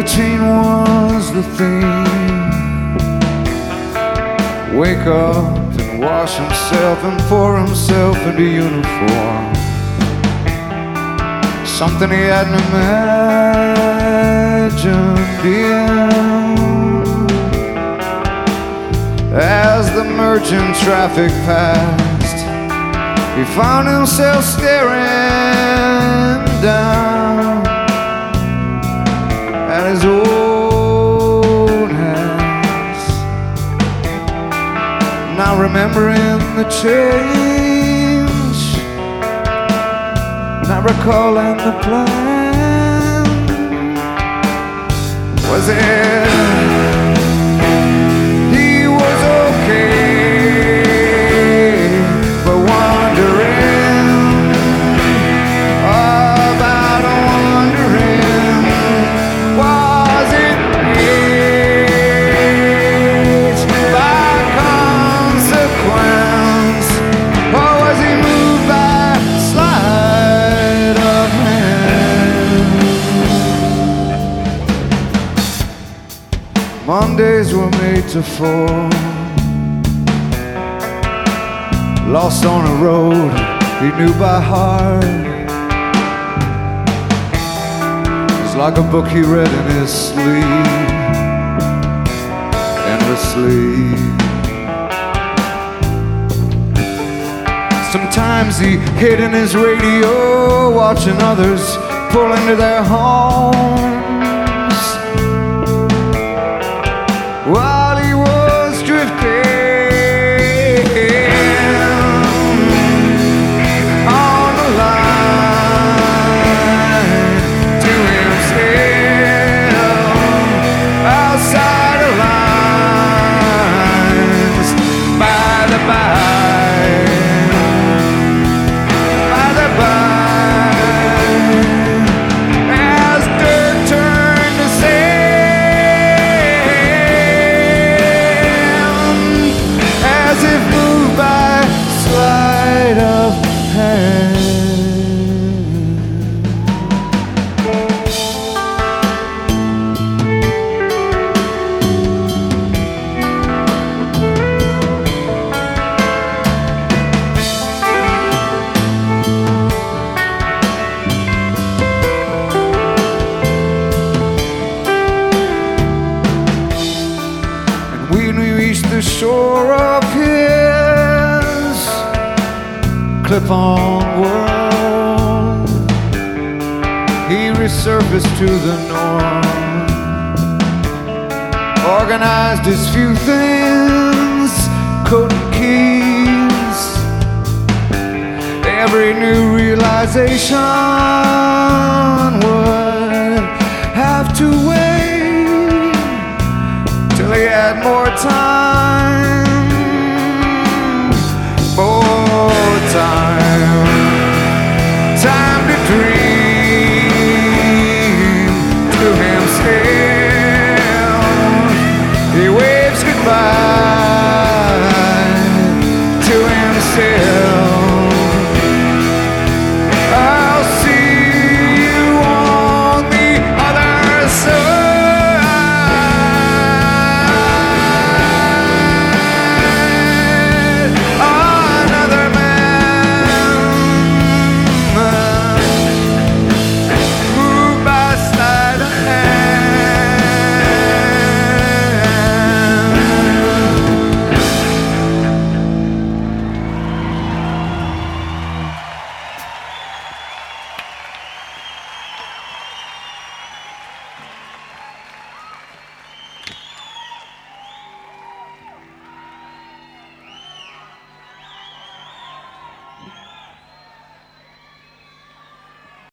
routine was the theme. Wake up and wash himself and pour himself into uniform. Something he hadn't imagined being. As the merchant traffic passed, he found himself staring down at his own hands, not remembering the change, not recalling the plan. Was it he was okay, but wondering about wondering, was it age by consequence, or was he moved by sleight of hand? Mondays were made to fall, lost on a road he knew by heart. It's like a book he read in his sleep, endlessly. Sometimes he hid in his radio, watching others pull into their homes, while he was drifting on the line to himself, outside the lines, by the by. As dirt turned to sand, as if moved by sleight of hand. When we reached the shore of his clip-on world, he resurfaced to the norm, organized his few things, coat and keys. Every new realization would have to wait till he had more time